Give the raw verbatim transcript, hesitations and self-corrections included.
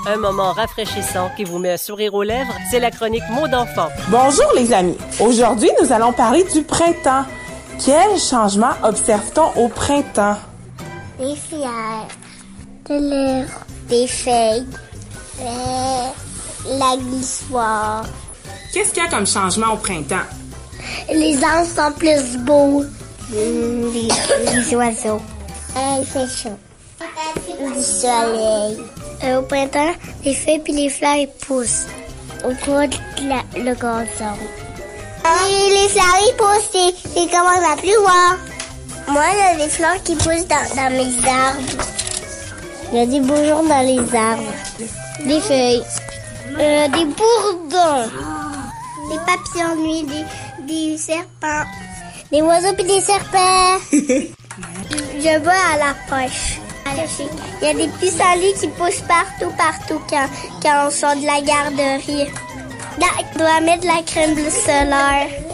Un moment rafraîchissant qui vous met un sourire aux lèvres, c'est la chronique Mots d'enfant. Bonjour les amis. Aujourd'hui, nous allons parler du printemps. Quels changements observe-t-on au printemps? Des fleurs, de l'herbe, des feuilles, euh, la glissoire. Qu'est-ce qu'il y a comme changement au printemps? Les arbres sont plus beaux. Mmh, les, les oiseaux. Euh, il fait chaud. Du soleil. Euh, au printemps, les feuilles et les fleurs ils poussent. Au cours de la, le gazon. Et les fleurs ils poussent et ils commencent à pleuvoir. Moi, il y a des fleurs qui poussent dans, dans mes arbres. Il y a des bourgeons dans les arbres. Des feuilles. Euh, des bourdons. Des papillons de nuit, des, des serpents. Des oiseaux puis des serpents. Je vois à la poche. Il y a des pissenlits qui poussent partout, partout quand, quand on sort de la garderie. Là, on doit mettre de la crème solaire.